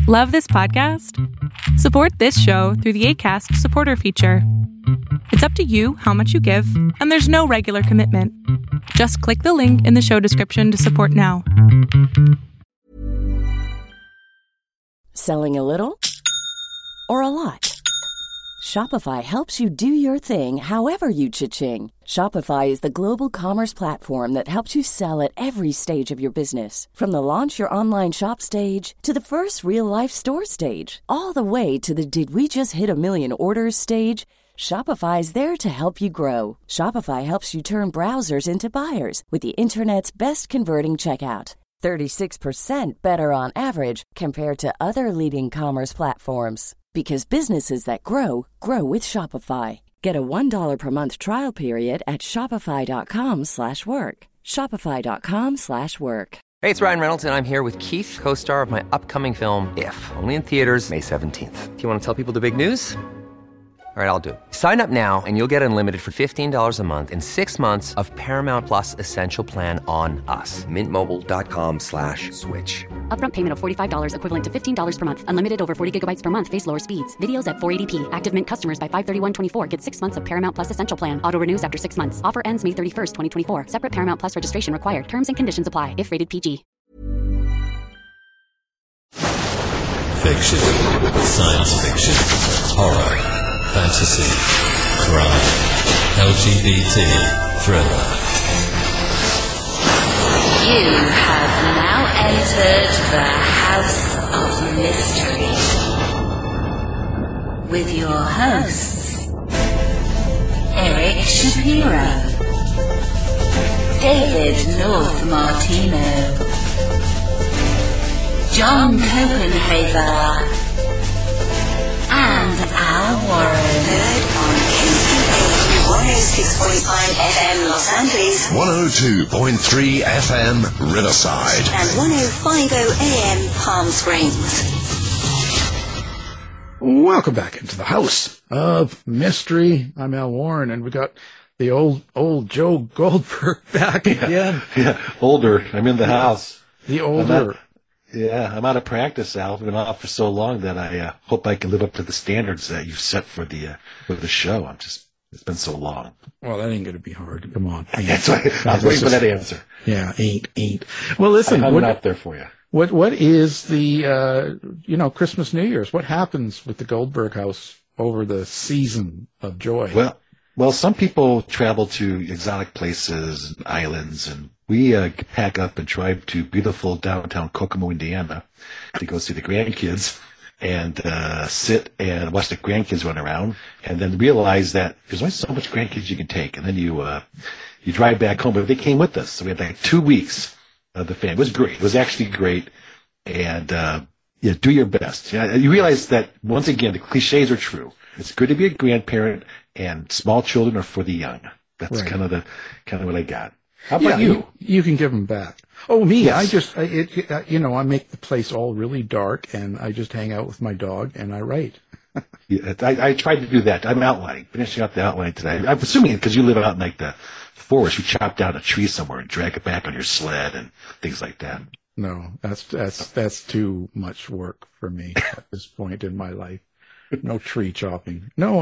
Love this podcast? Support this show through the Acast supporter feature. It's up to you how much you give, and there's no regular commitment. Just click the link in the show description to support now. Selling a little or a lot? Shopify helps you do your thing however you cha-ching. Shopify is the global commerce platform that helps you sell at every stage of your business. From the launch your online shop stage to the first real-life store stage, all the way to the did we just hit a million orders stage. Shopify is there to help you grow. Shopify helps you turn browsers into buyers with the internet's best converting checkout. 36% better on average compared to other leading commerce platforms. Because businesses that grow, grow with Shopify. Get a $1 per month trial period at shopify.com/work. Shopify.com/work. Hey, it's Ryan Reynolds, and I'm here with Keith, co-star of my upcoming film, If, only in theaters May 17th. Do you want to tell people the big news? All right, I'll do it. Sign up now and you'll get unlimited for $15 a month and 6 months of Paramount Plus Essential Plan on us. MintMobile.com/switch. Upfront payment of $45 equivalent to $15 per month. Unlimited over 40 gigabytes per month. Face lower speeds. Videos at 480p. Active Mint customers by 531.24 get 6 months of Paramount Plus Essential Plan. Auto renews after 6 months. Offer ends May 31st, 2024. Separate Paramount Plus registration required. Terms and conditions apply if rated PG. Fiction, science fiction, horror, fantasy, crime, LGBT, thriller. You have now entered the House of Mystery with your hosts, Eric Shapiro, David North Martino, John Copenhaver, and Al Warren. Heard on KCAA 106.5 FM Los Angeles, 102.3 FM Riverside, and 105.0 AM Palm Springs. Welcome back into the House of Mystery. I'm Al Warren, and we got the old Joe Goldberg back again. Yeah, older. I'm in the house. The older. I'm out of practice, Al. I've been off for so long that I hope I can live up to the standards that you've set for the show. It's been so long. Well, that ain't going to be hard. Come on. That's why I was waiting for that answer. Yeah, ain't. Well, listen. I'm out there for you. What is the, Christmas, New Year's? What happens with the Goldberg house over the season of joy? Well, some people travel to exotic places and islands, and we pack up and drive to beautiful downtown Kokomo, Indiana, to go see the grandkids and sit and watch the grandkids run around, and then realize that there's only so much grandkids you can take, and then you drive back home. But they came with us, so we had like 2 weeks of the family. It was great. It was actually great, and do your best. You realize that once again the cliches are true. It's good to be a grandparent, and small children are for the young. That's right. kind of what I got. How about you? You can give them back. Oh, me? Yes. I make the place all really dark, and I just hang out with my dog, and I write. I tried to do that. I'm outlining, finishing up the outline today. I'm assuming because you live out in like the forest, you chop down a tree somewhere and drag it back on your sled and things like that. No, that's too much work for me at this point in my life. No tree chopping. No.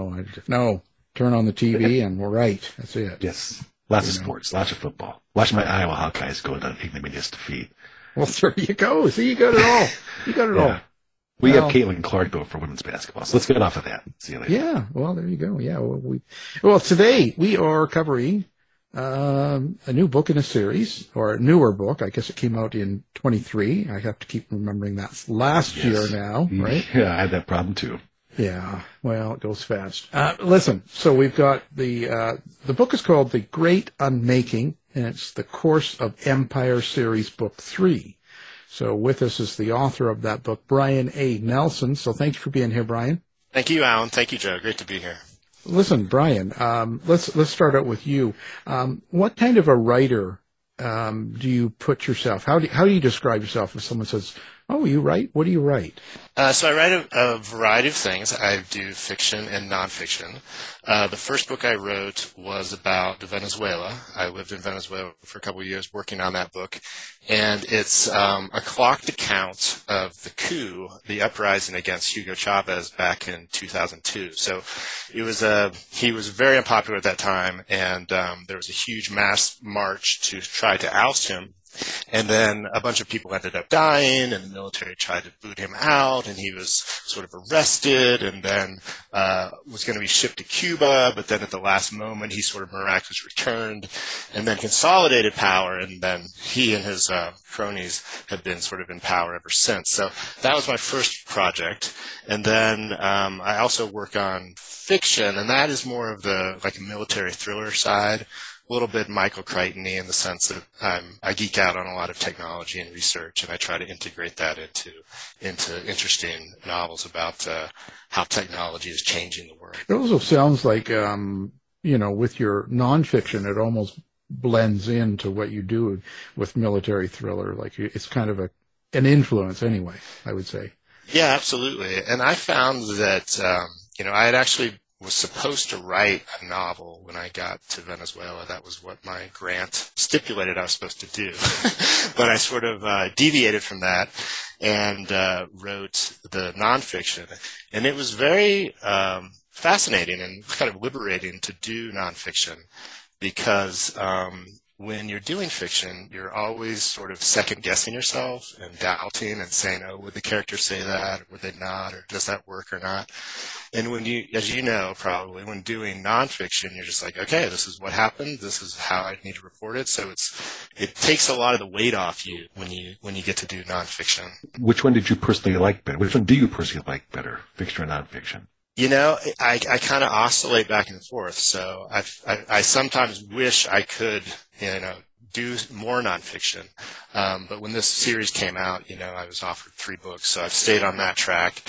Turn on the TV and we're right. That's it. Yes. Lots of sports, lots of football. Watch my Iowa Hawkeyes go down ignominious defeat. Well, there you go. See, you got it all. All. We have Caitlin Clark, though, for women's basketball. So let's get off of that. See you later. Yeah. Well, there you go. Yeah. Well, today we are covering a new book in a series, or a newer book. I guess it came out in 23. I have to keep remembering that's last year now, right? Yeah, I had that problem too. Yeah, well, it goes fast. Listen, so we've got the book is called The Great Unmaking, and it's the Course of Empire Series, Book 3. So with us is the author of that book, Brian A. Nelson. So thank you for being here, Brian. Thank you, Alan. Thank you, Joe. Great to be here. Listen, Brian, let's start out with you. What kind of a writer do you put yourself? How do you describe yourself if someone says, Oh, you write? What do you write? So I write a variety of things. I do fiction and nonfiction. The first book I wrote was about Venezuela. I lived in Venezuela for a couple of years working on that book. And it's a clocked account of the coup, the uprising against Hugo Chavez back in 2002. So it was he was very unpopular at that time, and there was a huge mass march to try to oust him. And then a bunch of people ended up dying, and the military tried to boot him out, and he was sort of arrested, and then was going to be shipped to Cuba, but then at the last moment he sort of miraculously returned, and then consolidated power, and then he and his cronies have been sort of in power ever since. So that was my first project. And then I also work on fiction, and that is more of the like military thriller side. A little bit Michael Crichton-y in the sense that I geek out on a lot of technology and research, and I try to integrate that into interesting novels about how technology is changing the world. It also sounds like, with your nonfiction, it almost blends into what you do with military thriller. Like it's kind of an influence anyway, I would say. Yeah, absolutely. And I found that, I had actually was supposed to write a novel when I got to Venezuela. That was what my grant stipulated I was supposed to do. But I sort of deviated from that and wrote the nonfiction. And it was very fascinating and kind of liberating to do nonfiction because when you're doing fiction, you're always sort of second-guessing yourself and doubting and saying, oh, would the character say that, or would they not, or does that work or not? And when you, as you know, probably, when doing nonfiction, you're just like, okay, this is what happened, this is how I need to report it. So it takes a lot of the weight off you when you get to do nonfiction. Which one did you personally like better? Which one do you personally like better, fiction or nonfiction? I kind of oscillate back and forth. So I sometimes wish I could, do more nonfiction. But when this series came out, I was offered 3 books, so I've stayed on that track.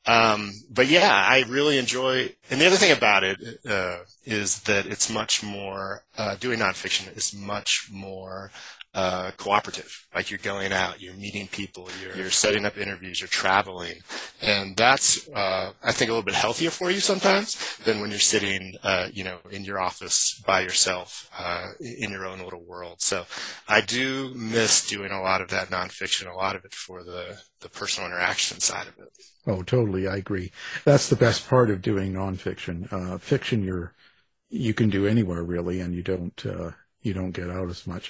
But yeah, I really enjoy, and the other thing about it is that it's much more, doing nonfiction is much more cooperative. Like you're going out, you're meeting people, you're setting up interviews, you're traveling. And that's, I think, a little bit healthier for you sometimes than when you're sitting, in your office by yourself, in your own little world. So I do miss doing a lot of that nonfiction, a lot of it for the personal interaction side of it. Oh, totally. I agree. That's the best part of doing nonfiction. Fiction, you can do anywhere really, and you don't get out as much.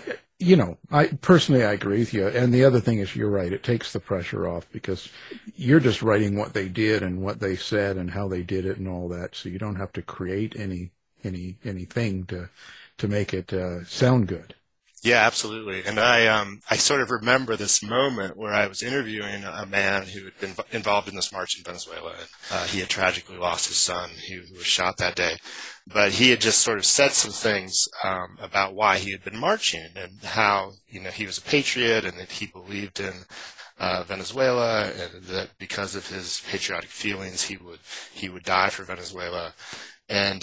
I personally agree with you. And the other thing is, you're right. It takes the pressure off because you're just writing what they did and what they said and how they did it and all that. So you don't have to create anything to make it sound good. Yeah, absolutely. And I sort of remember this moment where I was interviewing a man who had been involved in this march in Venezuela. And, he had tragically lost his son who was shot that day. But he had just sort of said some things about why he had been marching and how, he was a patriot and that he believed in Venezuela, and that because of his patriotic feelings, he would die for Venezuela. And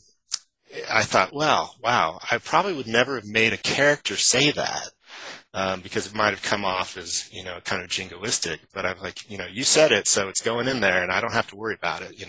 I thought, well, wow, I probably would never have made a character say that because it might have come off as, kind of jingoistic. But I'm like, you said it, so it's going in there, and I don't have to worry about it,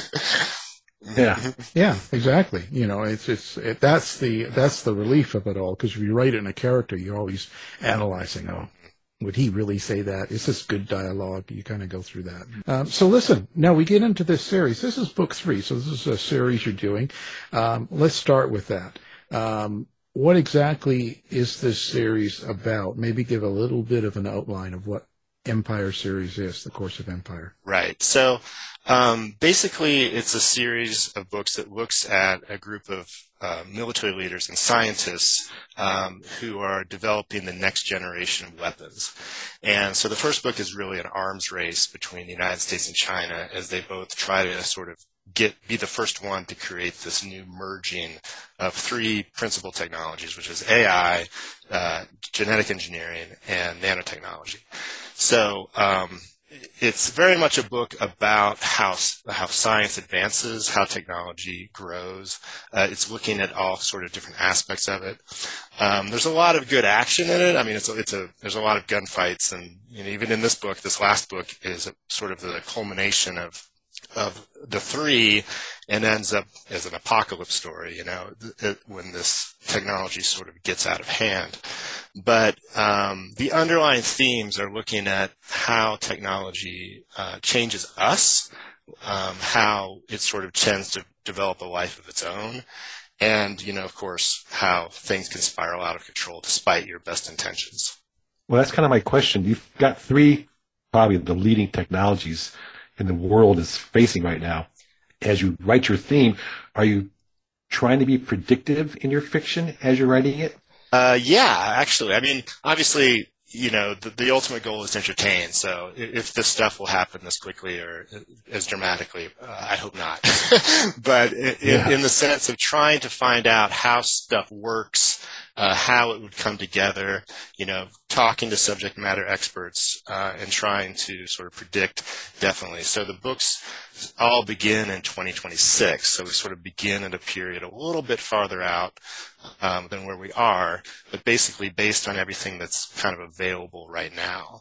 Yeah. Yeah, exactly. That's the relief of it all, because if you write it in a character, you're always analyzing, would he really say that? Is this good dialogue? You kind of go through that. So listen, now we get into this series. This is book 3, so this is a series you're doing. Let's start with that. What exactly is this series about? Maybe give a little bit of an outline of what Empire series is, The Course of Empire. Right. So basically, it's a series of books that looks at a group of military leaders and scientists who are developing the next generation of weapons. And so the first book is really an arms race between the United States and China as they both try to sort of be the first one to create this new merging of 3 principal technologies, which is AI, genetic engineering, and nanotechnology. So it's very much a book about how science advances, how technology grows. It's looking at all sort of different aspects of it. There's a lot of good action in it. I mean, there's a lot of gunfights, and even in this book, this last book is sort of the culmination of the three, and ends up as an apocalypse story, when this technology sort of gets out of hand. But the underlying themes are looking at how technology changes us, how it sort of tends to develop a life of its own, and, of course, how things can spiral out of control despite your best intentions. Well, that's kind of my question. You've got three, probably the leading technologies in the world is facing right now. As you write your theme, are you trying to be predictive in your fiction as you're writing it? Yeah, actually. I mean, obviously, the ultimate goal is to entertain. So if this stuff will happen this quickly or as dramatically, I hope not. But in the sense of trying to find out how stuff works, how it would come together, talking to subject matter experts, and trying to sort of predict, definitely. So the books all begin in 2026. So we sort of begin at a period a little bit farther out than where we are, but basically based on everything that's kind of available right now.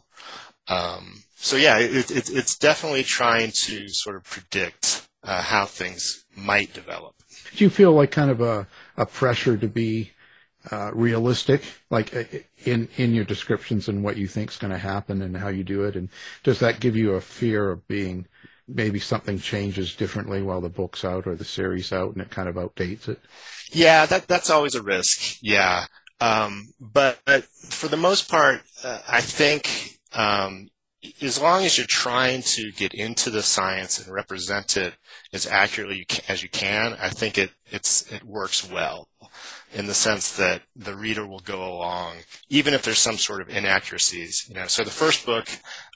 So yeah, it's definitely trying to sort of predict how things might develop. Do you feel like kind of a pressure to be realistic, like in your descriptions and what you think is going to happen and how you do it? And does that give you a fear of being maybe something changes differently while the book's out or the series out and it kind of outdates it? Yeah, that's always a risk. Yeah. But for the most part, I think as long as you're trying to get into the science and represent it as accurately as you can, I think it works well, in the sense that the reader will go along, even if there's some sort of inaccuracies. So the first book,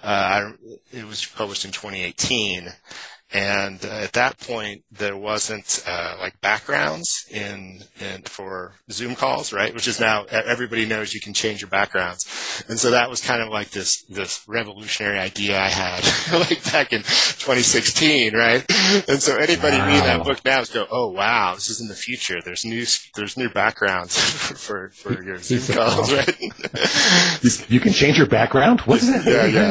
it was published in 2018, and at that point there wasn't like backgrounds in for Zoom calls, right? Which is now everybody knows you can change your backgrounds, and so that was kind of like this revolutionary idea I had like back in 2016, right? And so anybody reading that book now is go, oh wow, this is in the future. There's new backgrounds for your Zoom calls, right? You can change your background? What is that?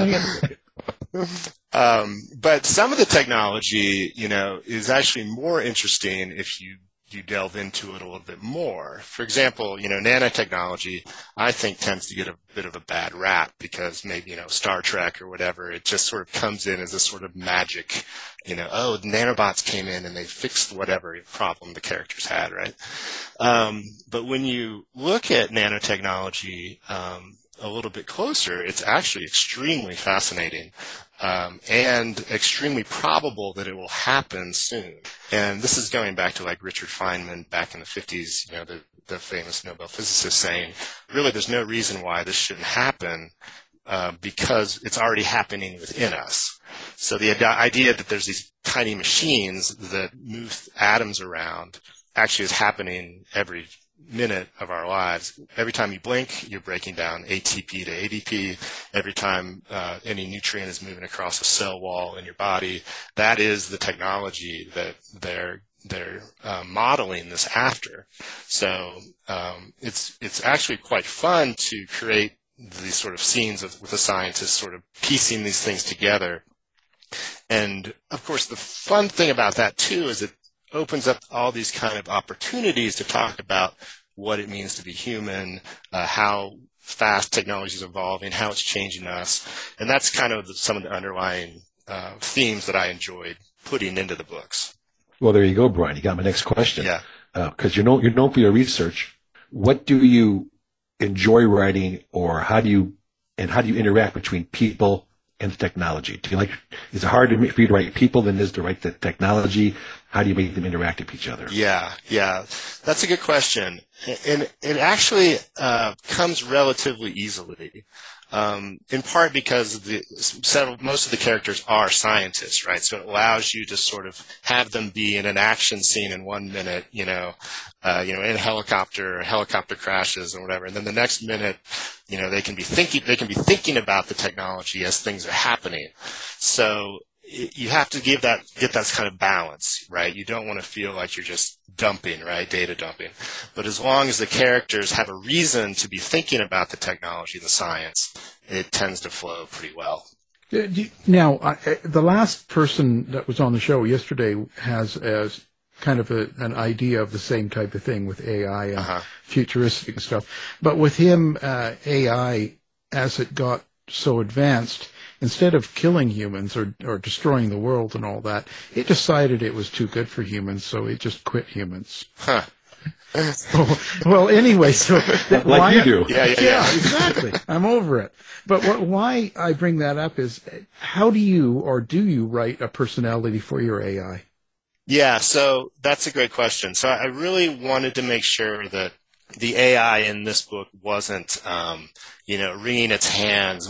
Yeah. But some of the technology, is actually more interesting if you delve into it a little bit more. For example, nanotechnology, I think tends to get a bit of a bad rap because maybe, Star Trek or whatever, it just sort of comes in as a sort of magic, the nanobots came in and they fixed whatever problem the characters had, right? But when you look at nanotechnology, a little bit closer, it's actually extremely fascinating. And extremely probable that it will happen soon. And this is going back to like Richard Feynman back in the 50s, the famous Nobel physicist saying, really there's no reason why this shouldn't happen, because it's already happening within us. So the idea that there's these tiny machines that move atoms around actually is happening every minute of our lives. Every time you blink, you're breaking down ATP to ADP. Every time any nutrient is moving across a cell wall in your body, that is the technology that they're modeling this after. So it's actually quite fun to create these sort of scenes with the scientists sort of piecing these things together. And of course, the fun thing about that too is it opens up all these kind of opportunities to talk about what it means to be human, how fast technology is evolving, how it's changing us. And that's kind of some of the underlying themes that I enjoyed putting into the books. Well, there you go, Brian. You got my next question. Yeah. Because you're known for your research. What do you enjoy writing, or how do you interact between people and technology? Is it harder for you to write people than it is to write the technology? How do you make them interact with each other? Yeah. That's a good question. And it actually comes relatively easily. in part because most of the characters are scientists, right? So it allows you to sort of have them be in an action scene in 1 minute, in a helicopter crashes or whatever, and then the next minute, they can be thinking about the technology as things are happening. So you have to get that kind of balance, right? You don't want to feel like you're just dumping, right? Data dumping. But as long as the characters have a reason to be thinking about the technology, the science, it tends to flow pretty well. Now, the last person that was on the show yesterday has as kind of an idea of the same type of thing with AI and futuristic stuff. But with him, AI, as it got so advanced, instead of killing humans or destroying the world and all that, it decided it was too good for humans, so it just quit humans. Huh. Well, anyway, so like why, you do. Yeah, exactly. I'm over it. But why I bring that up is, how do you write a personality for your AI? Yeah, so that's a great question. So I really wanted to make sure that the AI in this book wasn't, wringing its hands,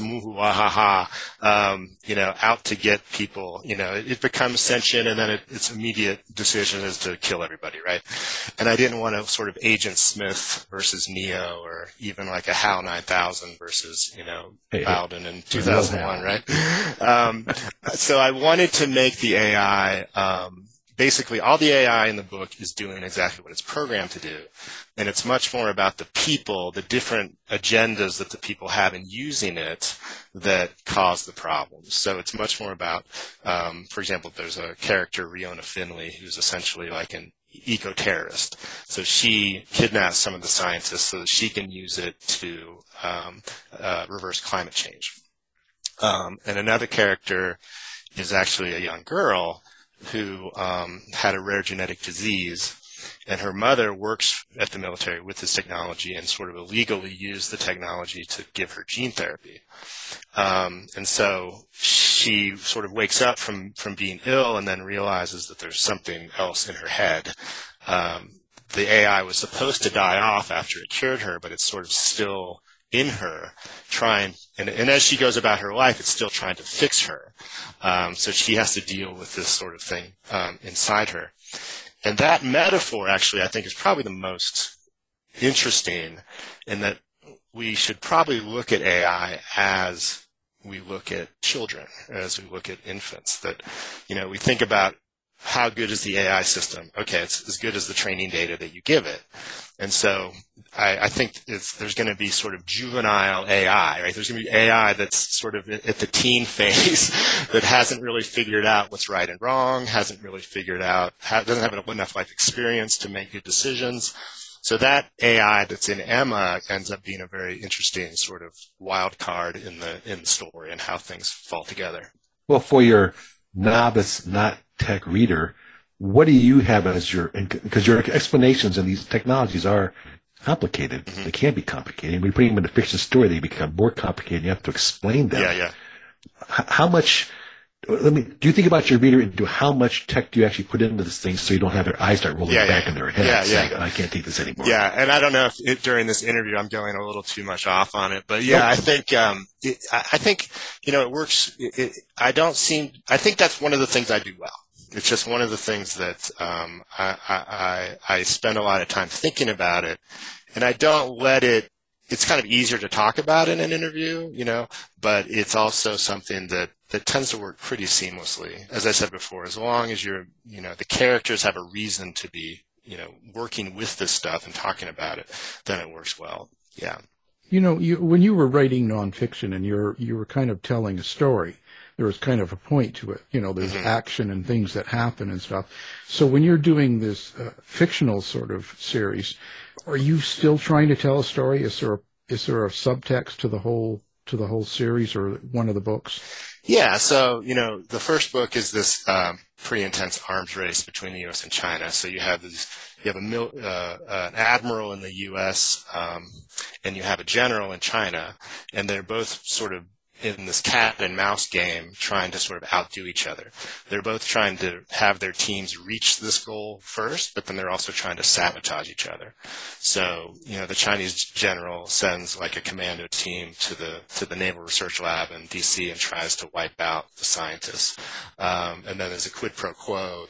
out to get people. It becomes sentient, and then its immediate decision is to kill everybody, right? And I didn't want to sort of Agent Smith versus Neo, or even like a HAL 9000 versus, Bowden in 2001, right? So I wanted to make the AI, basically, all the AI in the book is doing exactly what it's programmed to do. And it's much more about the people, the different agendas that the people have in using it that cause the problems. So it's much more about, for example, there's a character, Riona Finley, who's essentially like an eco-terrorist. So she kidnaps some of the scientists so that she can use it to reverse climate change. And another character is actually a young girl who had a rare genetic disease, and her mother works at the military with this technology and sort of illegally used the technology to give her gene therapy. And so she sort of wakes up from being ill and then realizes that there's something else in her head. The AI was supposed to die off after it cured her, but it's sort of still in her, and as she goes about her life, it's still trying to fix her. So she has to deal with this sort of thing inside her. And that metaphor, actually, I think is probably the most interesting, in that we should probably look at AI as we look at children, as we look at infants. That, we think about how good is the AI system? Okay, it's as good as the training data that you give it. And so I think there's going to be sort of juvenile AI, right? There's going to be AI that's sort of at the teen phase that hasn't really figured out what's right and wrong, hasn't really figured out, doesn't have enough life experience to make good decisions. So that AI that's in Emma ends up being a very interesting sort of wild card in the story and how things fall together. Well, for your novice, not tech reader, what do you have as because your explanations and these technologies are complicated. Mm-hmm. They can be complicated. When we put them in a fiction story, they become more complicated. You have to explain them. Yeah. How much, do you think about your reader into how much tech do you actually put into this thing so you don't have their eyes start rolling back in their head saying, I can't take this anymore. Yeah, and I don't know if during this interview I'm going a little too much off on it, but I think, it works. I think that's one of the things I do well. It's just one of the things that I spend a lot of time thinking about it, and I don't let it. It's kind of easier to talk about in an interview, but it's also something that tends to work pretty seamlessly. As I said before, as long as the characters have a reason to be, working with this stuff and talking about it, then it works well. Yeah. When you were writing nonfiction and you were kind of telling a story, there was kind of a point to it. There's action and things that happen and stuff. So when you're doing this fictional sort of series, are you still trying to tell a story? Is there a subtext to the whole series or one of the books? Yeah. So the first book is this pretty intense arms race between the U.S. and China. So you have an admiral in the U.S. And you have a general in China, and they're both sort of in this cat and mouse game trying to sort of outdo each other. They're both trying to have their teams reach this goal first, but then they're also trying to sabotage each other. So, the Chinese general sends like a commando team to the Naval Research Lab in DC and tries to wipe out the scientists. And then there's a quid pro quo.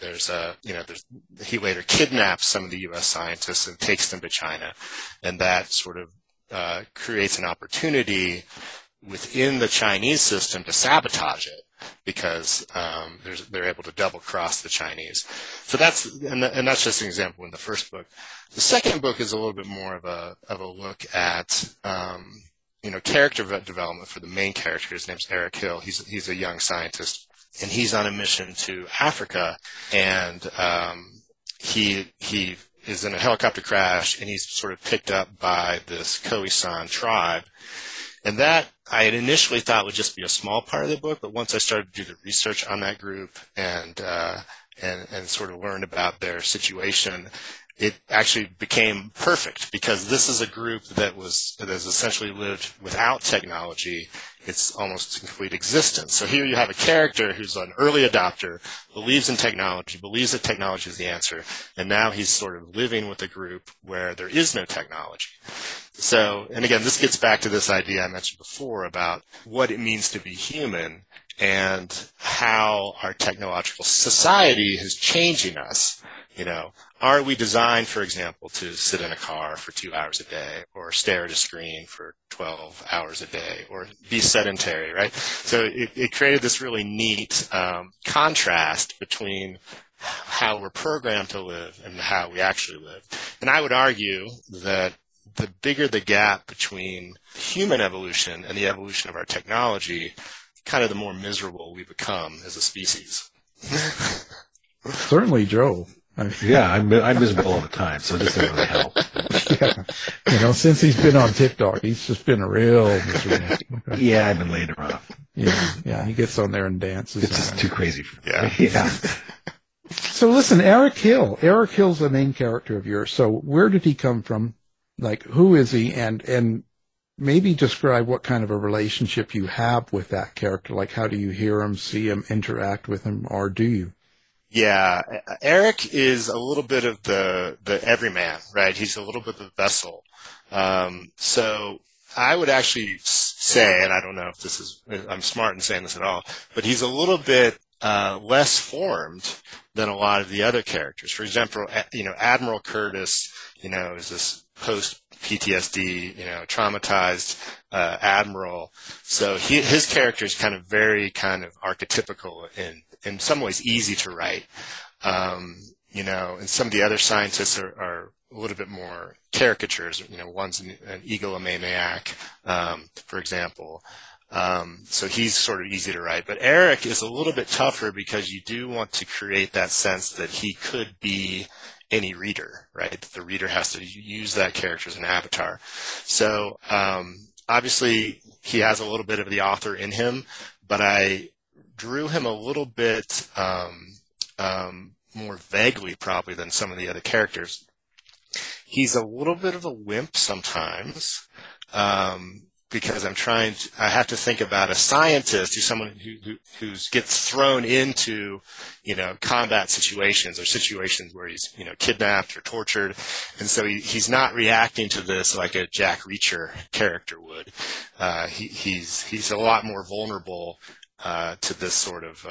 He later kidnaps some of the U.S. scientists and takes them to China. And that sort of creates an opportunity within the Chinese system to sabotage it, because they're able to double cross the Chinese. So that's just an example in the first book. The second book is a little bit more of a look at character development for the main character. His name's Eric Hill. He's a young scientist, and he's on a mission to Africa, and he is in a helicopter crash, and he's sort of picked up by this Khoisan tribe. And that I had initially thought would just be a small part of the book, but once I started to do the research on that group and sort of learned about their situation, it actually became perfect, because this is a group that has essentially lived without technology. It's almost complete existence. So here you have a character who's an early adopter, believes in technology, believes that technology is the answer, and now he's sort of living with a group where there is no technology. So, and again, this gets back to this idea I mentioned before about what it means to be human and how our technological society is changing us. Are we designed, for example, to sit in a car for 2 hours a day, or stare at a screen for 12 hours a day, or be sedentary, right? So it created this really neat contrast between how we're programmed to live and how we actually live. And I would argue that the bigger the gap between human evolution and the evolution of our technology, kind of the more miserable we become as a species. Certainly, Joe. Yeah, I'm miserable all the time, so this doesn't really help. Yeah. Since he's been on TikTok, he's just been real miserable. Okay. Yeah, I've been laying around. Yeah, he gets on there and dances. It's just too crazy for me. Yeah. So listen, Eric Hill. Eric Hill's the main character of yours. So where did he come from? Like, who is he? And maybe describe what kind of a relationship you have with that character. Like, how do you hear him, see him, interact with him, or do you? Yeah, Eric is a little bit of the everyman, right? He's a little bit the vessel. So I would actually say, and I don't know if I'm smart in saying this at all, but he's a little bit less formed than a lot of the other characters. For example, Admiral Curtis, is this post-PTSD, traumatized admiral. So his character is kind of very kind of archetypical in some ways easy to write. And some of the other scientists are a little bit more caricatures. One's an egomaniac, for example. So he's sort of easy to write. But Eric is a little bit tougher, because you do want to create that sense that he could be any reader, right? The reader has to use that character as an avatar. So obviously he has a little bit of the author in him, but I drew him a little bit more vaguely probably than some of the other characters. He's a little bit of a wimp sometimes, because I have to think about a scientist who's someone who gets thrown into, combat situations, or situations where he's, kidnapped or tortured. And so he's not reacting to this like a Jack Reacher character would. He's a lot more vulnerable to this sort of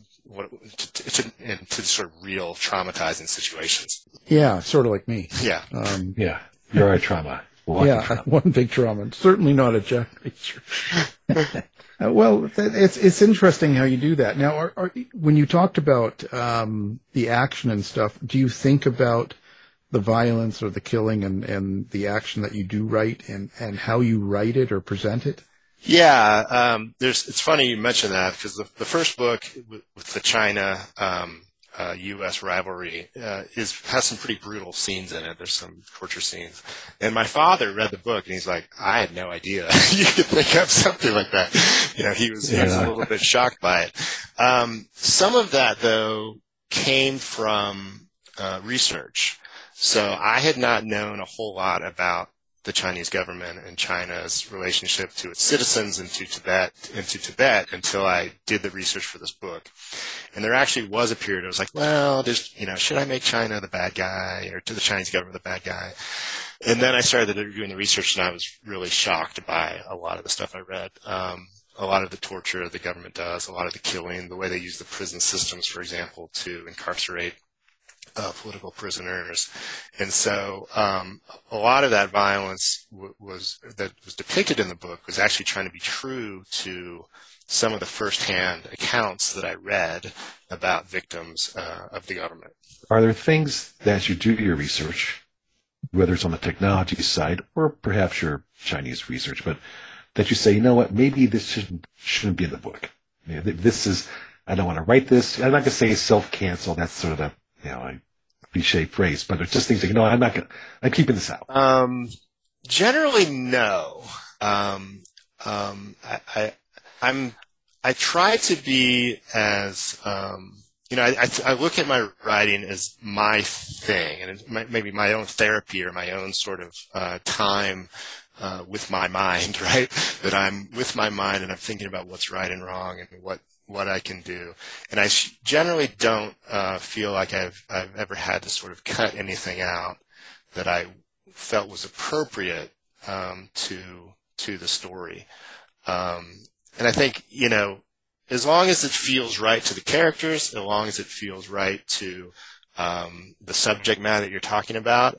to sort of real traumatizing situations. Yeah, sort of like me. Yeah. Yeah, you're a trauma. One big trauma. Certainly not a Jack Reacher. Well, it's interesting how you do that. Now, when you talked about the action and stuff, do you think about the violence or the killing and the action that you do write and how you write it or present it? Yeah, it's funny you mentioned that, because the first book with the China U.S. rivalry has some pretty brutal scenes in it. There's some torture scenes, and my father read the book and he's like, "I had no idea you could make up something like that." He was a little bit shocked by it. Some of that though came from research. So I had not known a whole lot about the Chinese government and China's relationship to its citizens and to Tibet until I did the research for this book. And there actually was a period I was like, well, should I make China the bad guy, or to the Chinese government the bad guy? And then I started doing the research, and I was really shocked by a lot of the stuff I read. A lot of the torture the government does, a lot of the killing, the way they use the prison systems, for example, to incarcerate political prisoners. And so a lot of that violence that was depicted in the book was actually trying to be true to some of the firsthand accounts that I read about victims of the government. Are there things that you do your research, whether it's on the technology side or perhaps your Chinese research, but that you say, you know what, maybe this shouldn't be in the book. You know, I don't want to write this. I'm not going to say self-cancel. That's sort of a cliche phrase, but there's just things like, I'm keeping this out. Generally, no. I try to be as, I look at my writing as my thing, and maybe my own therapy or my own sort of time with my mind, right? That I'm with my mind and I'm thinking about what's right and wrong and what I can do. And I generally don't feel like I've ever had to sort of cut anything out that I felt was appropriate to the story. And I think, as long as it feels right to the characters, as long as it feels right to the subject matter that you're talking about,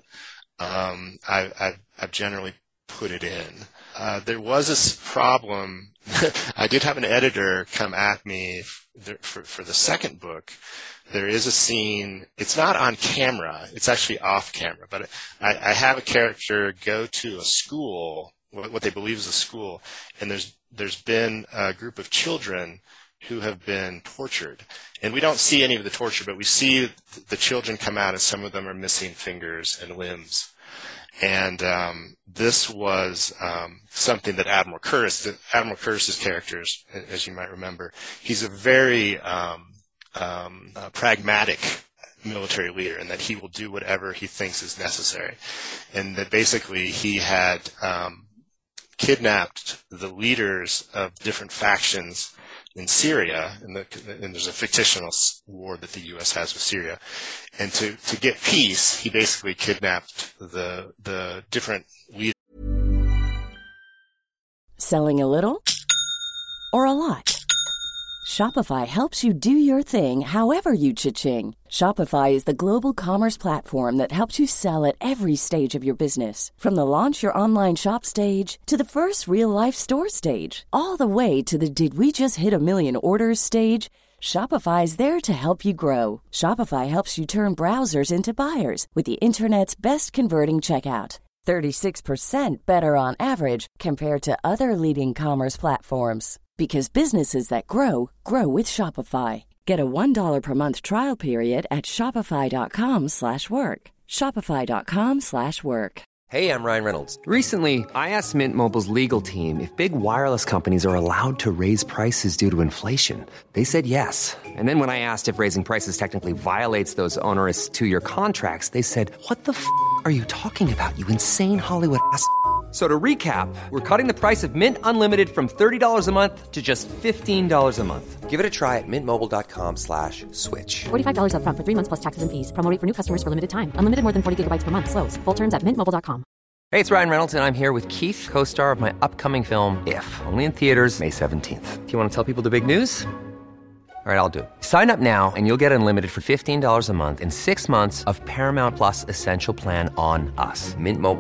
I've generally put it in. There was this problem. I did have an editor come at me for the second book. There is a scene. It's not on camera. It's actually off camera. But I have a character go to a school, what they believe is a school, and there's been a group of children who have been tortured. And we don't see any of the torture, but we see the children come out, and some of them are missing fingers and limbs. And this was something that Admiral Curtis's characters, as you might remember, he's a very pragmatic military leader, and that he will do whatever he thinks is necessary. And that basically he had kidnapped the leaders of different factions in Syria, and there's a fictional war that the U.S. has with Syria. And to get peace, he basically kidnapped the different leaders. Selling a little or a lot? Shopify helps you do your thing however you cha-ching. Shopify is the global commerce platform that helps you sell at every stage of your business. From the launch your online shop stage to the first real-life store stage, all the way to the did we just hit a million orders stage. Shopify is there to help you grow. Shopify helps you turn browsers into buyers with the internet's best converting checkout. 36% better on average compared to other leading commerce platforms. Because businesses that grow, grow with Shopify. Get a $1 per month trial period at shopify.com/work. Shopify.com/work. Hey, I'm Ryan Reynolds. Recently, I asked Mint Mobile's legal team if big wireless companies are allowed to raise prices due to inflation. They said yes. And then when I asked if raising prices technically violates those onerous 2-year contracts, they said, "What the f*** are you talking about, you insane Hollywood ass?" So to recap, we're cutting the price of Mint Unlimited from $30 a month to just $15 a month. Give it a try at mintmobile.com/switch. $45 up front for 3 months plus taxes and fees. Promo rate for new customers for limited time. Unlimited more than 40 gigabytes per month. Slows full terms at mintmobile.com. Hey, it's Ryan Reynolds, and I'm here with Keith, co-star of my upcoming film, If, only in theaters May 17th. Do you want to tell people the big news? All right, I'll do it. Sign up now and you'll get unlimited for $15 a month and 6 months of Paramount Plus Essential Plan on us.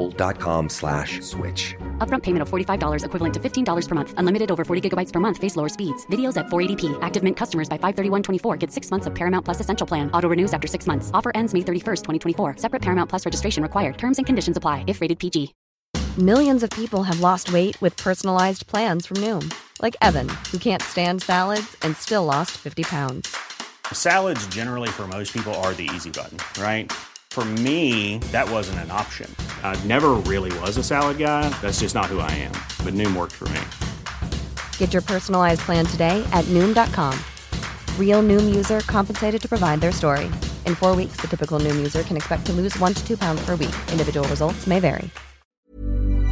mintmobile.com/switch. Upfront payment of $45 equivalent to $15 per month. Unlimited over 40 gigabytes per month. Face lower speeds. Videos at 480p. Active Mint customers by 531.24 get 6 months of Paramount Plus Essential Plan. Auto renews after 6 months. Offer ends May 31st, 2024. Separate Paramount Plus registration required. Terms and conditions apply if rated PG. Millions of people have lost weight with personalized plans from Noom. Like Evan, who can't stand salads and still lost 50 pounds. Salads generally for most people are the easy button, right? For me, that wasn't an option. I never really was a salad guy. That's just not who I am. But Noom worked for me. Get your personalized plan today at Noom.com. Real Noom user compensated to provide their story. In 4 weeks, the typical Noom user can expect to lose 1 to 2 pounds per week. Individual results may vary.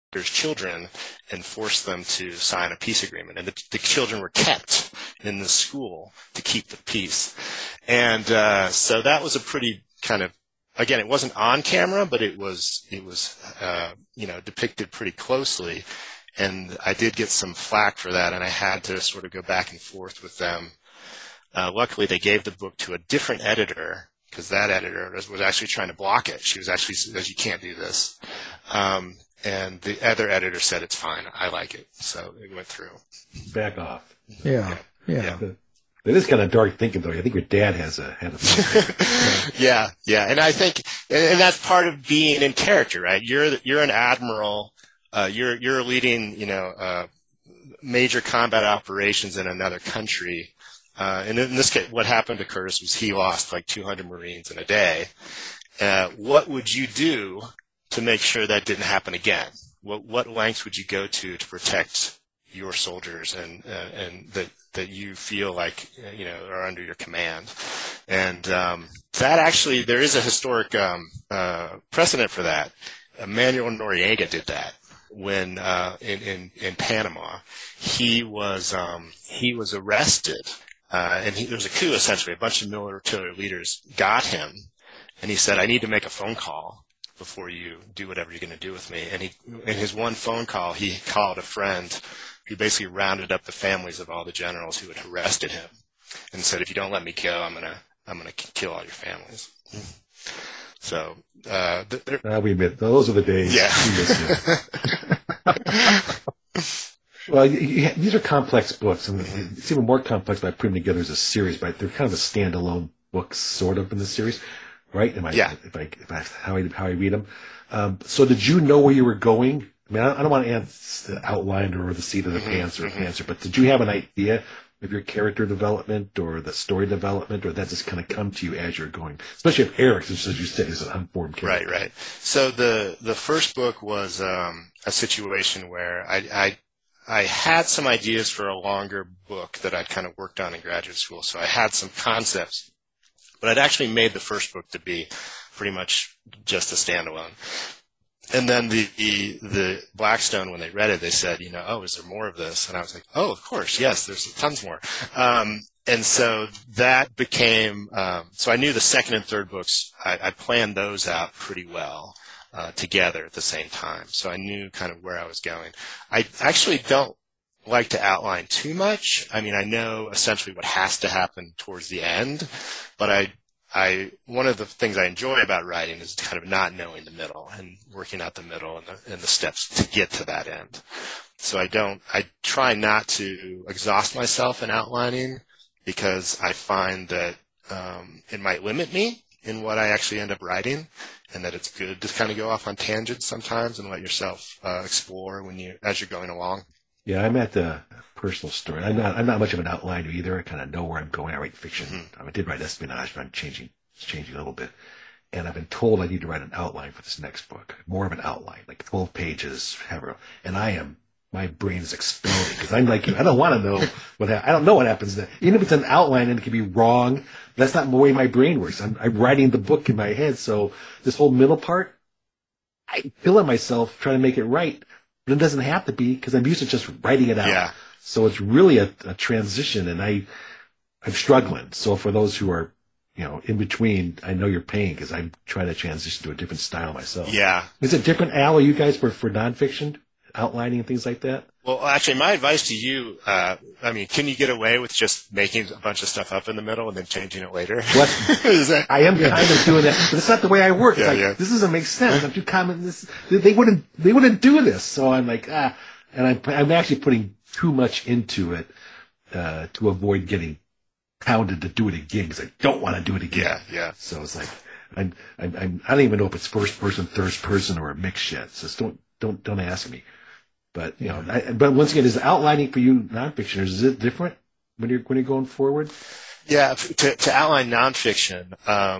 children and forced them to sign a peace agreement. And the children were kept in the school to keep the peace. And so that was a pretty kind of, again, it wasn't on camera, but it was depicted pretty closely. And I did get some flack for that, and I had to sort of go back and forth with them. Luckily, they gave the book to a different editor, because that editor was actually trying to block it. She was actually says, you can't do this. And the other editor said, it's fine. I like it. So it went through. Back off. Yeah. That is kind of dark thinking, though. I think your dad had a Yeah. And I think, and that's part of being in character, right? You're an admiral. You're leading, major combat operations in another country. And in this case, what happened to Curtis was he lost like 200 Marines in a day. What would you do to make sure that didn't happen again? What lengths would you go to protect your soldiers and that you feel like are under your command? And that actually, there is a historic precedent for that. Manuel Noriega did that when in Panama. He was arrested. And there was a coup, essentially. A bunch of military leaders got him, and he said, I need to make a phone call before you do whatever you're going to do with me. And in his one phone call, he called a friend who basically rounded up the families of all the generals who had arrested him and said, if you don't let me go, I'm gonna kill all your families. So we admit, those are the days. Yeah. Well, these are complex books, and it's even more complex by putting together as a series. But they're kind of a standalone book, sort of, in the series, right? How I read them. So, did you know where you were going? I mean, I don't want to answer the outline or the seat of the pants or answer, but did you have an idea of your character development or the story development, or that just kind of come to you as you're going? Especially if Eric, as you said, is an unformed character. Right. So the first book was a situation where I had some ideas for a longer book that I'd kind of worked on in graduate school, so I had some concepts, but I'd actually made the first book to be pretty much just a standalone. And then the Blackstone, when they read it, they said, is there more of this? And I was like, oh, of course, yes, there's tons more. And so that became, so I knew the second and third books, I planned those out pretty well. Together at the same time. So I knew kind of where I was going. I actually don't like to outline too much. I mean, I know essentially what has to happen towards the end, but one of the things I enjoy about writing is kind of not knowing the middle and working out the middle and the steps to get to that end. So I try not to exhaust myself in outlining, because I find that it might limit me in what I actually end up writing, and that it's good to kind of go off on tangents sometimes and let yourself explore as you're going along. Yeah, I'm at the personal story. I'm not much of an outliner either. I kind of know where I'm going. I write fiction. Mm-hmm. I did write espionage, but it's changing a little bit. And I've been told I need to write an outline for this next book, more of an outline, like 12 pages. And my brain is exploding, because I'm like you. I don't want to know I don't know what happens then. Even if it's an outline and it can be wrong, that's not the way my brain works. I'm writing the book in my head, so this whole middle part, I feel it myself trying to make it right, but it doesn't have to be, because I'm used to just writing it out. Yeah. So it's really a transition, and I'm struggling. So for those who are in between, I know your pain, because I'm trying to transition to a different style myself. Yeah. Is it different, Al? Are you guys for nonfiction? Outlining and things like that? Well, actually, my advice to you, can you get away with just making a bunch of stuff up in the middle and then changing it later? I am kind of doing that, but it's not the way I work. It's this doesn't make sense. I'm too common. They wouldn't do this. So I'm like, and I'm actually putting too much into it to avoid getting pounded to do it again, because I don't want to do it again. Yeah. So it's like, I don't even know if it's first person, third person, or a mix yet. So don't ask me. But but once again, is outlining for you nonfiction, is it different when you're going forward? Yeah, to outline nonfiction,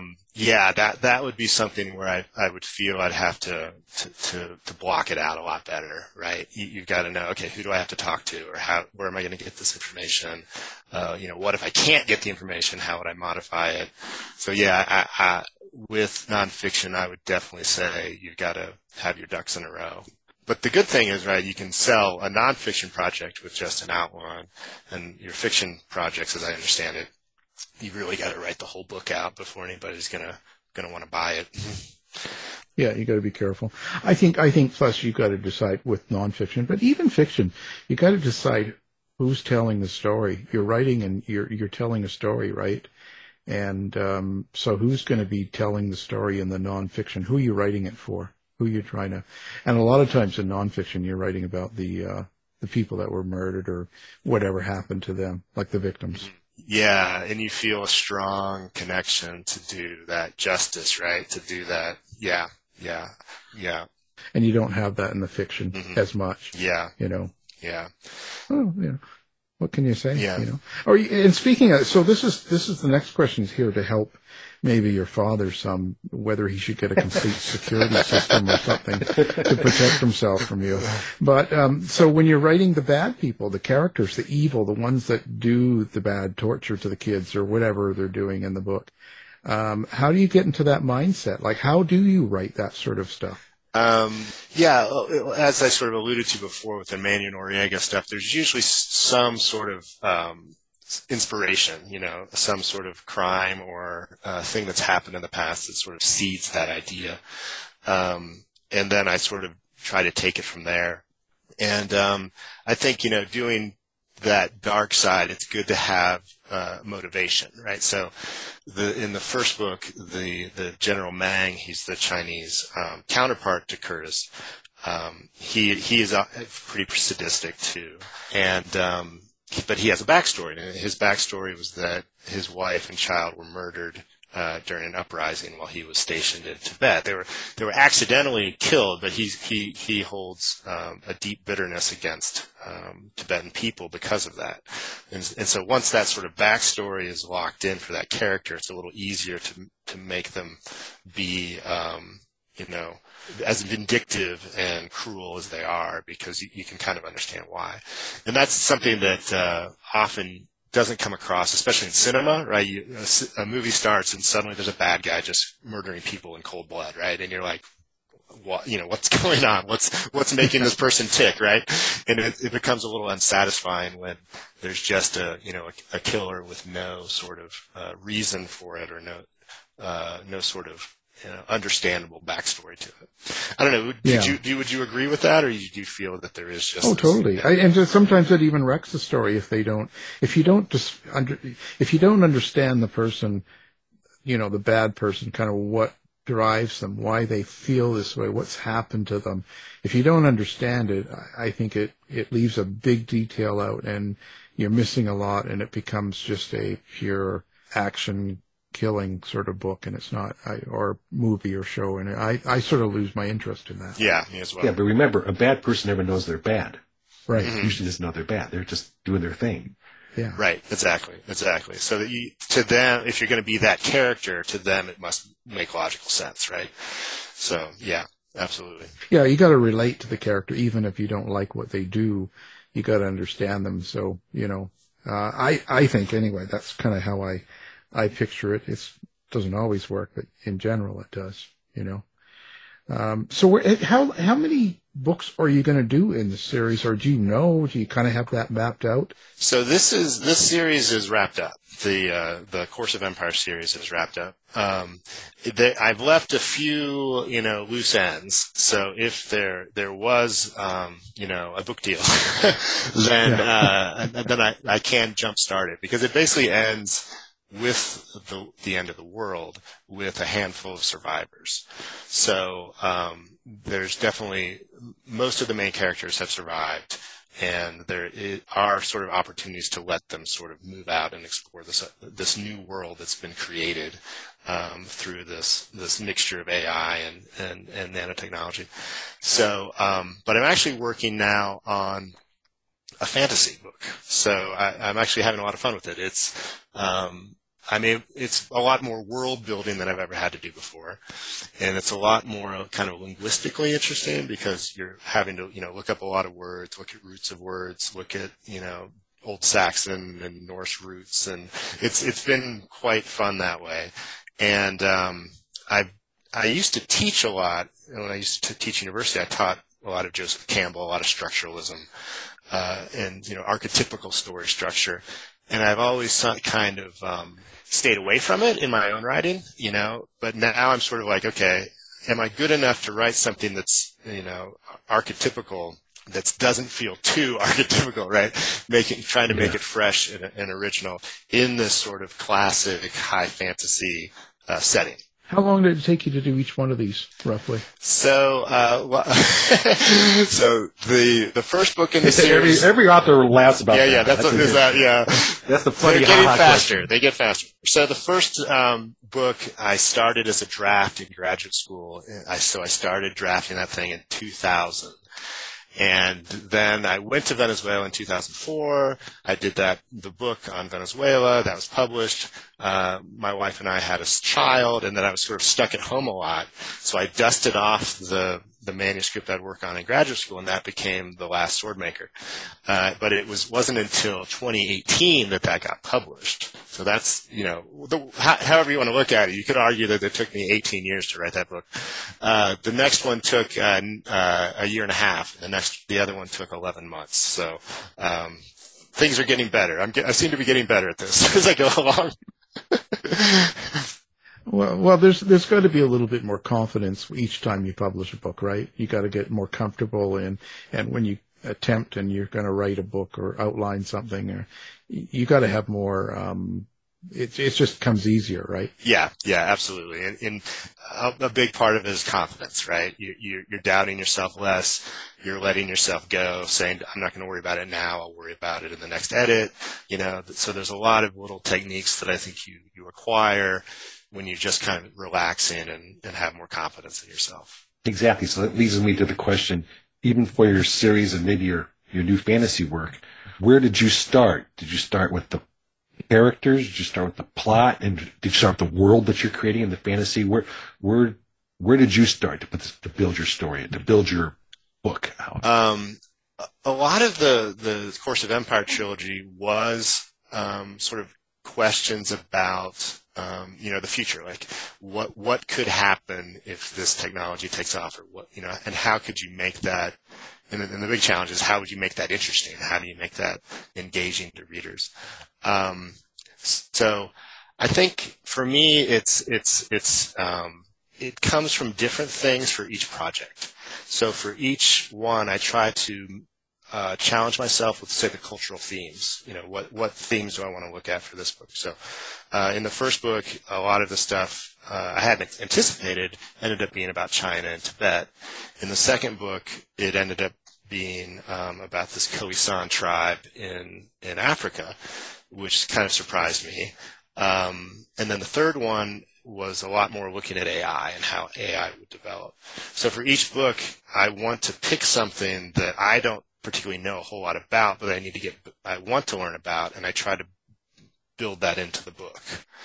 that would be something where I would feel I'd have to block it out a lot better, right? You've got to know, okay, who do I have to talk to, or where am I going to get this information? What if I can't get the information? How would I modify it? So with nonfiction, I would definitely say you've got to have your ducks in a row. But the good thing is, right, you can sell a nonfiction project with just an outline, and your fiction projects, as I understand it, you really got to write the whole book out before anybody's gonna want to buy it. Yeah, you got to be careful. I think plus you got to decide with nonfiction, but even fiction, you got to decide who's telling the story. You're writing and you're telling a story, right? And so who's going to be telling the story in the nonfiction? Who are you writing it for? Who you're trying to? And a lot of times in nonfiction, you're writing about the people that were murdered or whatever happened to them, like the victims. Yeah, and you feel a strong connection to do that justice, right? To do that. Yeah. And you don't have that in the fiction as much. Yeah. You know. Yeah. Oh, yeah. What can you say? Yeah. You know. And speaking of, so this is the next question is here to help maybe your father whether he should get a complete security system or something to protect himself from you. But so when you're writing the bad people, the characters, the evil, the ones that do the bad torture to the kids or whatever they're doing in the book, how do you get into that mindset? Like, how do you write that sort of stuff? Yeah, as I sort of alluded to before with the Mannion Noriega stuff, there's usually some sort of inspiration, you know, some sort of crime or thing that's happened in the past that sort of seeds that idea. And then I sort of try to take it from there. And I think, you know, doing that dark side, it's good to have motivation, right? So in the first book, the General Mang, he's the Chinese counterpart to Curtis. He is pretty sadistic too, and but he has a backstory. And his backstory was that his wife and child were murdered during an uprising while he was stationed in Tibet. They were accidentally killed, but he holds a deep bitterness against Tibetan people because of that. And so once that sort of backstory is locked in for that character, it's a little easier to make them be you know, as vindictive and cruel as they are, because you can kind of understand why. And that's something that often doesn't come across, especially in cinema, right? A movie starts and suddenly there's a bad guy just murdering people in cold blood, right? And you're like, what, you know, what's going on? What's making this person tick, right? And it becomes a little unsatisfying when there's just a killer with no sort of reason for it, or no sort of, you know, understandable backstory to it. I don't know. Would you agree with that, or do you feel that there is just? Oh, totally. And just sometimes it even wrecks the story if you don't understand the person, you know, the bad person, kind of what drives them, why they feel this way, what's happened to them. If you don't understand it, I think it leaves a big detail out, and you're missing a lot, and it becomes just a pure action killing sort of book, and it's not, or movie or show, and I sort of lose my interest in that. Yeah, me as well. Yeah, but remember, a bad person never knows they're bad. Right. They usually doesn't know they're bad. They're just doing their thing. Yeah. Right. Exactly. So that to them, if you're going to be that character, to them it must make logical sense, right? So yeah, absolutely. Yeah, you got to relate to the character, even if you don't like what they do. You got to understand them. So, you know, I think anyway, that's kind of how I picture it. It doesn't always work, but in general it does, you know. So how many books are you going to do in the series, or do you kind of have that mapped out? So this series is wrapped up. The Course of Empire series is wrapped up. I've left a few, you know, loose ends. So if there was, you know, a book deal, then I can jumpstart it, because it basically ends with the end of the world with a handful of survivors. So there's definitely, most of the main characters have survived, and there are sort of opportunities to let them sort of move out and explore this new world that's been created through this mixture of AI and nanotechnology. So, but I'm actually working now on a fantasy book. So I'm actually having a lot of fun with it. It's it's a lot more world building than I've ever had to do before. And it's a lot more kind of linguistically interesting, because you're having to, you know, look up a lot of words, look at roots of words, look at, you know, Old Saxon and Norse roots. And it's been quite fun that way. And I used to teach a lot. When I used to teach university, I taught a lot of Joseph Campbell, a lot of structuralism, and, archetypical story structure. And I've always kind of stayed away from it in my own writing, but now I'm sort of like, okay, am I good enough to write something that's, archetypical, that doesn't feel too archetypical, right? Trying to make it fresh and original in this sort of classic high fantasy setting. How long did it take you to do each one of these, roughly? So, so the first book in the series, every author laughs about that. Yeah, that's the funny. They're getting faster. They get faster. So the first book I started as a draft in graduate school. So I started drafting that thing in 2000. And then I went to Venezuela in 2004. I did the book on Venezuela that was published. My wife and I had a child, and then I was sort of stuck at home a lot. So I dusted off the manuscript I'd work on in graduate school, and that became The Last Swordmaker. But it wasn't until 2018 that got published. So that's, however you want to look at it, you could argue that it took me 18 years to write that book. The next one took a year and a half. The other one took 11 months. So things are getting better. I seem to be getting better at this as I go along. Well, there's got to be a little bit more confidence each time you publish a book, right? You got to get more comfortable and when you attempt and you're going to write a book or outline something, or you got to have more. It just comes easier, right? Yeah, absolutely. And a big part of it is confidence, right? You're doubting yourself less. You're letting yourself go, saying, I'm not going to worry about it now. I'll worry about it in the next edit. So there's a lot of little techniques that I think you acquire when you just kind of relax in and have more confidence in yourself. Exactly. So that leads me to the question, even for your series and maybe your new fantasy work, where did you start? Did you start with the characters? Did you start with the plot? And did you start with the world that you're creating in the fantasy? Where did you start to build your story, to build your book out? A lot of the Course of Empire trilogy was sort of questions about the future, like what could happen if this technology takes off, or and how could you make that? And the big challenge is, how would you make that interesting? How do you make that engaging to readers? So I think for me, it comes from different things for each project. So for each one, I try to challenge myself with, say, the cultural themes. What themes do I want to look at for this book? So in the first book, a lot of the stuff I hadn't anticipated ended up being about China and Tibet. In the second book, it ended up being about this Khoisan tribe in Africa, which kind of surprised me. And then the third one was a lot more looking at AI and how AI would develop. So for each book, I want to pick something that I don't particularly know a whole lot about, but I want to learn about, and I try to build that into the book.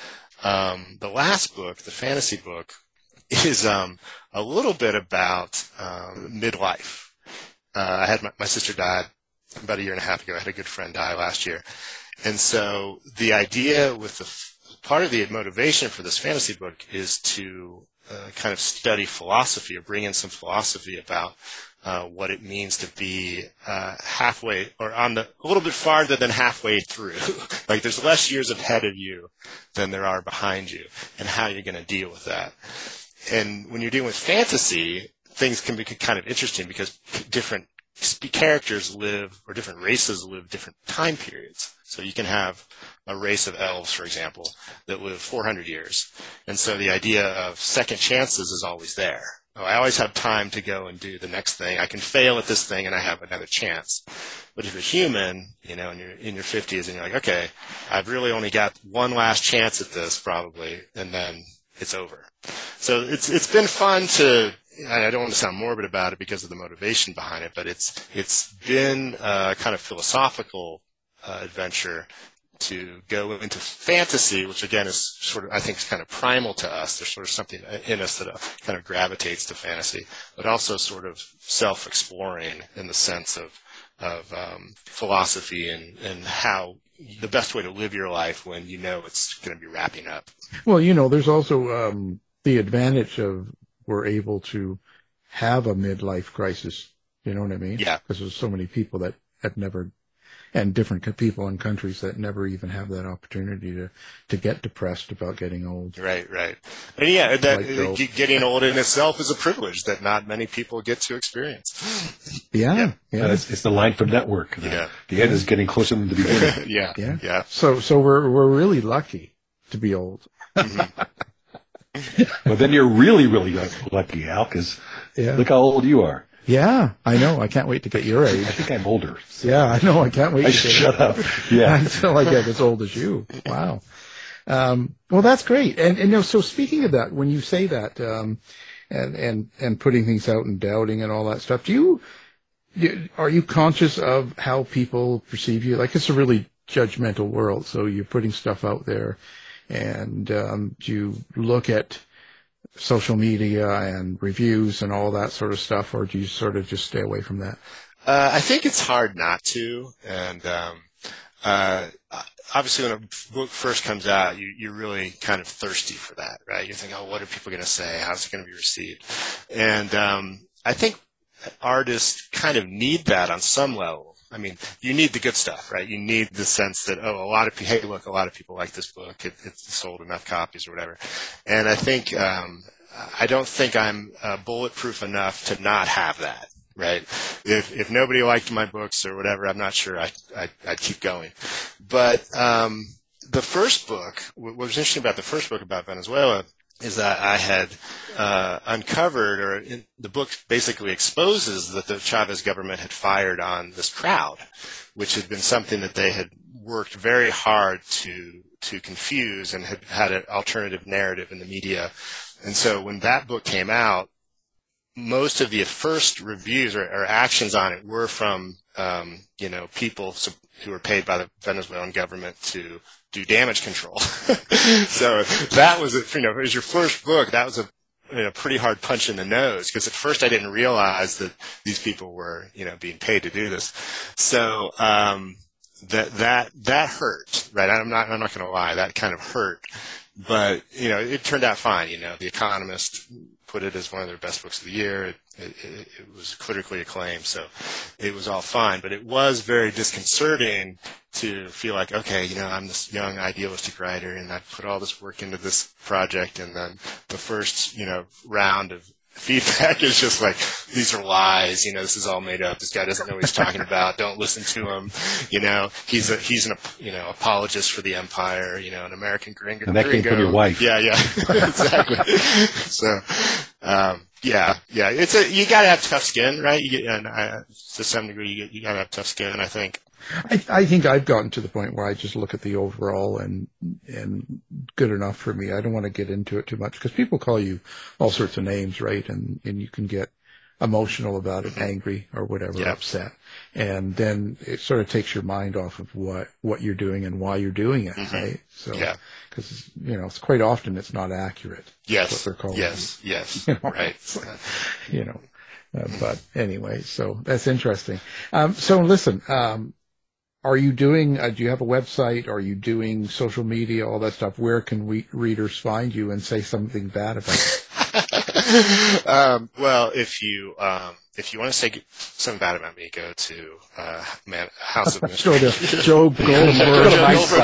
The last book, the fantasy book, is a little bit about midlife. I had my sister died about a year and a half ago. I had a good friend die last year. And so the idea with part of the motivation for this fantasy book is to kind of study philosophy, or bring in some philosophy about what it means to be halfway, or a little bit farther than halfway through. Like, there's less years ahead of you than there are behind you, and how you're going to deal with that. And when you're dealing with fantasy, things can be kind of interesting, because different characters live, or different races live, different time periods. So you can have a race of elves, for example, that live 400 years. And so the idea of second chances is always there. I always have time to go and do the next thing. I can fail at this thing and I have another chance. But if you're human, and you're in your 50s and you're like, okay, I've really only got one last chance at this probably, and then it's over. So it's been fun to, I don't want to sound morbid about it because of the motivation behind it, but it's been a kind of philosophical adventure to go into fantasy, which again is sort of, I think, is kind of primal to us. There's sort of something in us that kind of gravitates to fantasy, but also sort of self-exploring in the sense of philosophy and how the best way to live your life when it's going to be wrapping up. Well, there's also the advantage of we're able to have a midlife crisis You know what I mean? Yeah. Because there's so many people that have never, and different people in countries that never even have that opportunity to get depressed about getting old. Right. And yeah, getting old in itself is a privilege that not many people get to experience. Yeah. It's the line from Network. The end is getting closer than the beginning. Yeah. So we're really lucky to be old. Well, then you're really, really lucky, Al, because look how old you are. Yeah, I know. I can't wait to get your age. I think I'm older. So. Yeah, I know. I can't wait. Shut up. Yeah, I feel like I'm as old as you. Wow. Well, that's great. And so speaking of that, when you say that, and putting things out and doubting and all that stuff, are you conscious of how people perceive you? Like, it's a really judgmental world, so you're putting stuff out there, and do you look at social media and reviews and all that sort of stuff, or do you sort of just stay away from that? I think it's hard not to, and obviously when a book first comes out, you're really kind of thirsty for that, right? You think, oh, what are people going to say? How's it going to be received? And I think artists kind of need that on some level. I mean, you need the good stuff, right? You need the sense that, a lot of people like this book. It's sold enough copies or whatever. And I think, I don't think I'm bulletproof enough to not have that, right? If nobody liked my books or whatever, I'm not sure I'd keep going. But the first book, what was interesting about the first book about Venezuela is that I had uncovered, the book basically exposes that the Chavez government had fired on this crowd, which had been something that they had worked very hard to confuse and had an alternative narrative in the media. And so when that book came out, most of the first reviews or actions on it were from people who were paid by the Venezuelan government to do damage control. So that was, it was your first book. That was a pretty hard punch in the nose, because at first I didn't realize that these people were, being paid to do this. So that hurt, right? I'm not going to lie, that kind of hurt. But it turned out fine. The Economist put it as one of their best books of the year. It was critically acclaimed, so it was all fine. But it was very disconcerting to feel like, okay, I'm this young idealistic writer, and I put all this work into this project, and then the first, round of feedback is just like, these are lies, this is all made up. This guy doesn't know what he's talking about. Don't listen to him. He's an apologist for the empire, an American gringo. And that came from your wife. Yeah, exactly. So, you gotta have tough skin, right? To some degree, you gotta have tough skin, I think. I think I've gotten to the point where I just look at the overall and good enough for me. I don't want to get into it too much, because people call you all sorts of names, right? And you can get emotional about it, angry or whatever, upset. And then it sort of takes your mind off of what you're doing and why you're doing it, right? So, because, it's quite often it's not accurate. Yes. That's what they're calling Yes. Right. But anyway, so that's interesting. So listen, are you doing, do you have a website? Are you doing social media, all that stuff? Where can readers find you and say something bad about it? Well, if you want to say something bad about me, go to House of Mystery. Go to Job Goldberg.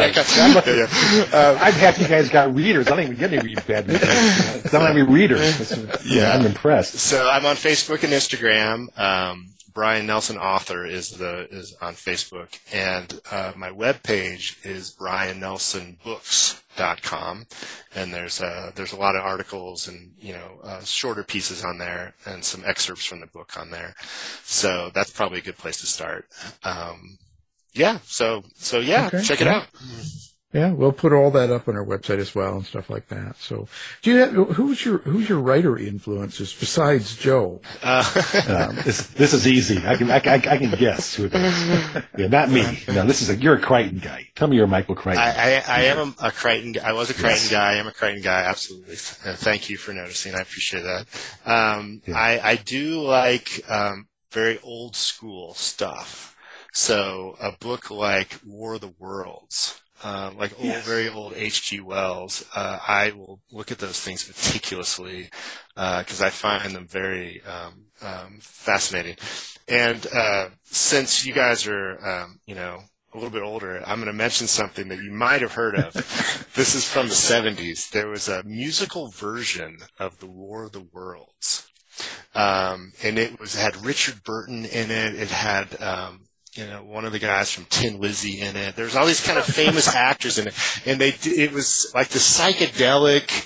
I'm happy you guys got readers. I don't even get any bad reviews. I don't have any readers. I'm impressed. So I'm on Facebook and Instagram. Brian Nelson Author is on Facebook, and my webpage is briannelsonbooks.com, and there's a lot of articles and shorter pieces on there and some excerpts from the book on there. So that's probably a good place to start. Okay. Check it out. Yeah, we'll put all that up on our website as well and stuff like that. So, do you have who's your writer influences besides Joe? This is easy. I can guess who it is. Yeah, not me. No, you're a Crichton guy. Tell me you're a Michael Crichton. I am a Crichton. I was a Crichton guy. I am a Crichton guy. Absolutely. Thank you for noticing. I appreciate that. I do like very old school stuff. So a book like War of the Worlds very old H.G. Wells, I will look at those things meticulously because I find them very fascinating. And since you guys are, a little bit older, I'm going to mention something that you might have heard of. This is from the 70s. There was a musical version of The War of the Worlds. And it had Richard Burton in it. It had, one of the guys from Tin Lizzy in it. There's all these kind of famous actors in it. And it was like the psychedelic,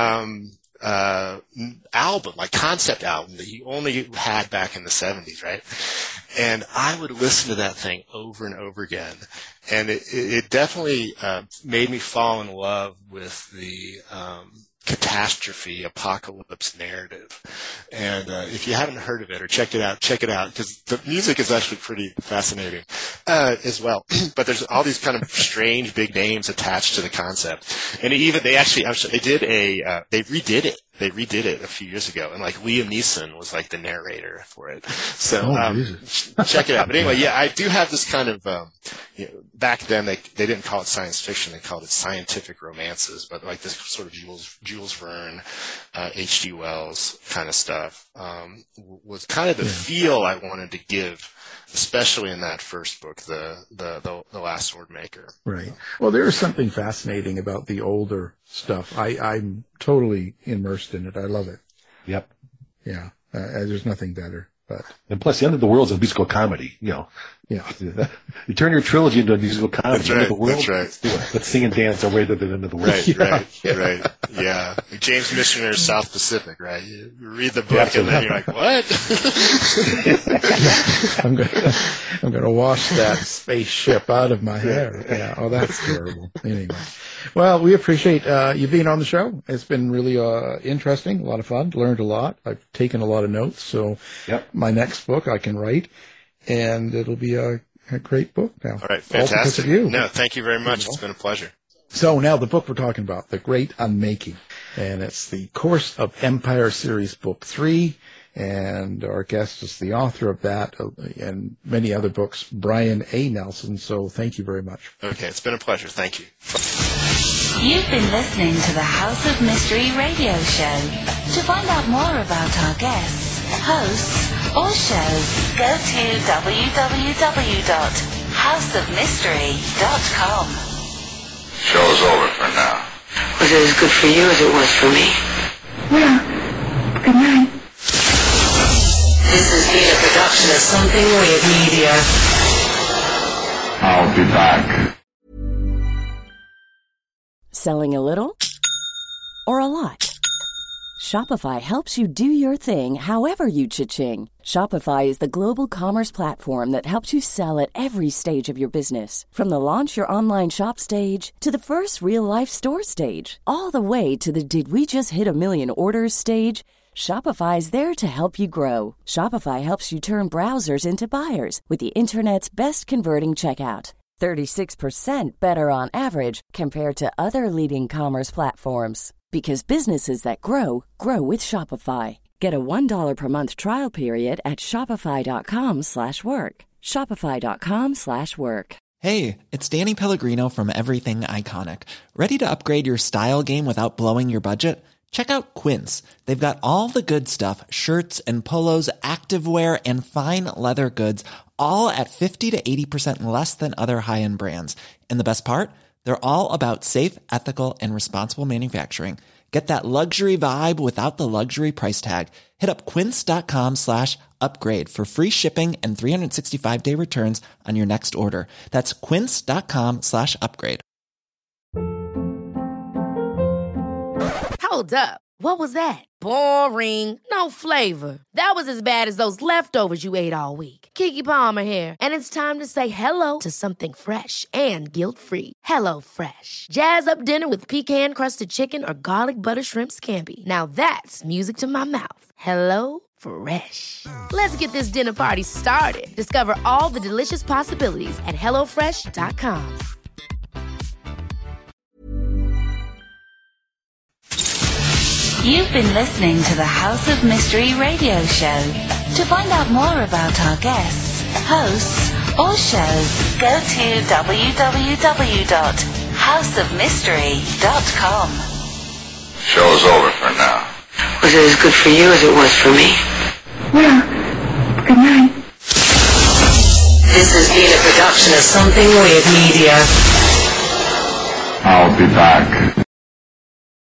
album, like concept album that you only had back in the 70s, right? And I would listen to that thing over and over again. And it definitely, made me fall in love with the, catastrophe apocalypse narrative. And if you haven't heard of it or check it out because the music is actually pretty fascinating as well. But there's all these kind of strange big names attached to the concept. And they redid it a few years ago, and like Liam Neeson was like the narrator for it. So check it out. But anyway, yeah, I do have this kind of back then they didn't call it science fiction; they called it scientific romances. But like this sort of Jules Verne, H.G. Wells kind of stuff was kind of the feel I wanted to give, especially in that first book, the Last Swordmaker. Right. Well, there is something fascinating about the older stuff. I'm totally immersed in it. I love it. Yep. Yeah. There's nothing better. And plus, The End of the World is a musical comedy. Yeah. You turn your trilogy into a musical comedy. That's right. End of the World, that's right. Let's do it. Let's sing and dance our way to the End of the World. Right. Yeah. James Missioner's South Pacific, right? You read the book and then you're like, what? I'm gonna wash that spaceship out of my hair. Yeah. Oh, that's terrible. Anyway. Well, we appreciate you being on the show. It's been really interesting, a lot of fun, learned a lot. I've taken a lot of notes, so my next book I can write, and it'll be a great book now. All right, fantastic. All because of you. No, thank you very much. It's been a pleasure. So now the book we're talking about, The Great Unmaking, and it's the Course of Empire Series, Book 3, and our guest is the author of that and many other books, Brian A. Nelson. So thank you very much. Okay, it's been a pleasure. Thank you. You've been listening to the House of Mystery radio show. To find out more about our guests, hosts, or shows, go to www.houseofmystery.com. Show's over for now. Was it as good for you as it was for me? Well, good night. This has been a production of Something Weird Media. I'll be back. Selling a little or a lot? Shopify helps you do your thing however you cha-ching. Shopify is the global commerce platform that helps you sell at every stage of your business. From the launch your online shop stage to the first real-life store stage, all the way to the did we just hit a million orders stage. Shopify is there to help you grow. Shopify helps you turn browsers into buyers with the internet's best converting checkout. 36% better on average compared to other leading commerce platforms. Because businesses that grow, grow with Shopify. Get a $1 per month trial period at shopify.com/work. Shopify.com/work. Hey, it's Danny Pellegrino from Everything Iconic. Ready to upgrade your style game without blowing your budget? Check out Quince. They've got all the good stuff, shirts and polos, activewear, and fine leather goods, all at 50 to 80% less than other high-end brands. And the best part? They're all about safe, ethical, and responsible manufacturing. Get that luxury vibe without the luxury price tag. Hit up quince.com/upgrade for free shipping and 365-day returns on your next order. That's quince.com/upgrade. Hold up. What was that? Boring. No flavor. That was as bad as those leftovers you ate all week. Keke Palmer here, and it's time to say hello to something fresh and guilt-free. Hello Fresh. Jazz up dinner with pecan-crusted chicken or garlic butter shrimp scampi. Now that's music to my mouth. Hello Fresh. Let's get this dinner party started. Discover all the delicious possibilities at HelloFresh.com. You've been listening to the House of Mystery radio show. To find out more about our guests, hosts, or shows, go to www.houseofmystery.com. houseofmystery.com. Show's over for now. Was it as good for you as it was for me? Well, good night. This has been a production of Something Weird Media. I'll be back.